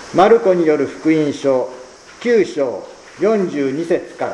マルコによる福音書9章42節から。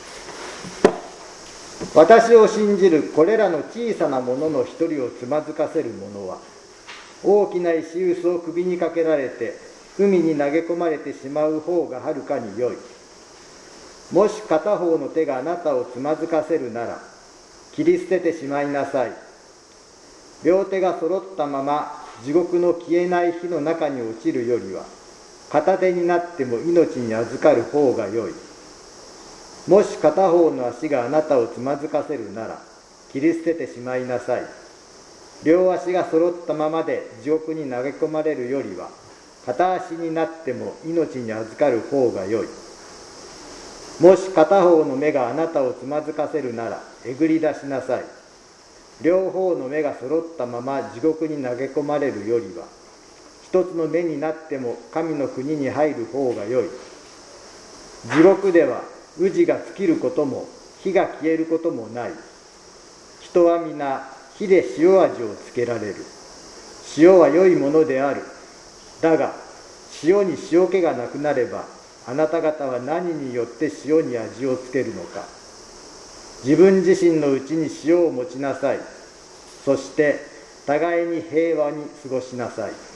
私を信じるこれらの小さなものの一人をつまずかせる者は、大きな石臼を首にかけられて海に投げ込まれてしまう方がはるかに良い。もし片方の手があなたをつまずかせるなら、切り捨ててしまいなさい。両手が揃ったまま地獄の消えない火の中に落ちるよりは、片手になっても命に預かる方が良い。もし片方の足があなたをつまずかせるなら、切り捨ててしまいなさい。両足が揃ったままで地獄に投げ込まれるよりは、片足になっても命に預かる方が良い。もし片方の目があなたをつまずかせるなら、えぐり出しなさい。両方の目が揃ったまま地獄に投げ込まれるよりは、一つの目になっても神の国に入る方が良い。地獄では宇治が尽きることも火が消えることもない。人は皆火で塩味をつけられる。塩は良いものである。だが塩に塩気がなくなれば、あなた方は何によって塩に味をつけるのか。自分自身のうちに塩を持ちなさい。そして互いに平和に過ごしなさい。